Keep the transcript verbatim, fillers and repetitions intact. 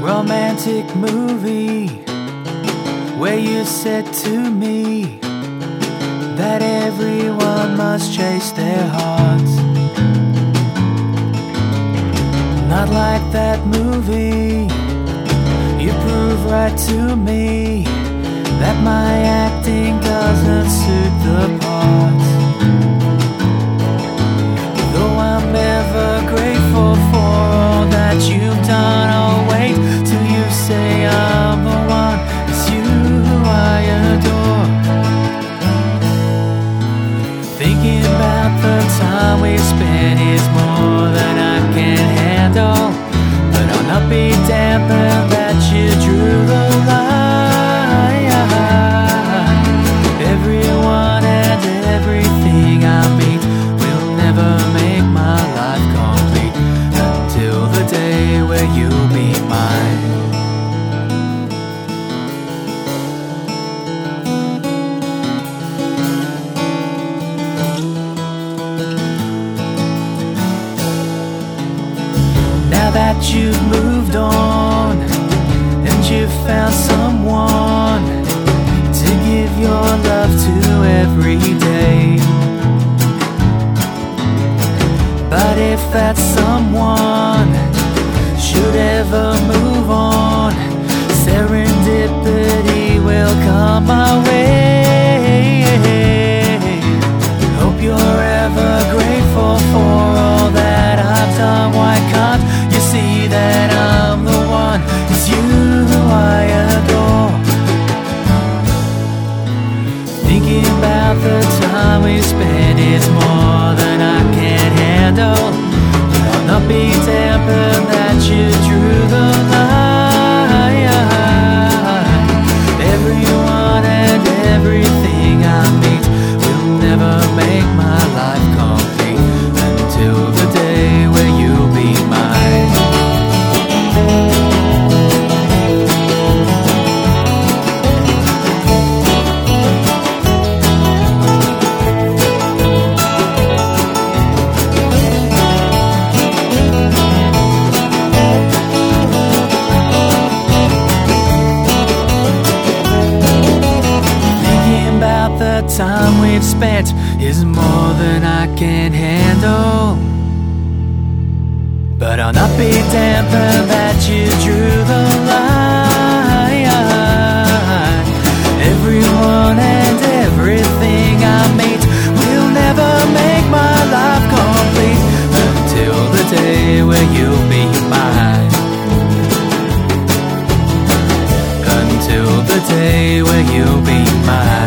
romantic movie where you said to me that everyone must chase their hearts. Not like that movie. You prove right to me that my acting doesn't suit the parts. Though I'm ever grateful for all that you've done, I'll wait till you say I'm the one. It's you who I adore. Thinking about the time we spent is more than I can handle, but I'll not be dampened that you drew the line. Everyone and everything I meet will never make my life complete until the day where you'll be mine. Now that you've moved on and you've found someone to give your love to every day, but if that someone should ever move on, serendipity will come my way. Hope you're ever grateful for all that I've done. Why can't you see that I'm the one? It's you who I adore. Thinking about the time we spent is more than I can handle, but I'll not be dampened that you drew the line. Everyone and everything I meet will never make my life complete until the day where you'll be mine. The time we've spent is more than I can handle, but I'll not be dampened that you drew the line. Everyone and everything I meet will never make my life complete until the day where you'll be mine. Until the day where you'll be mine.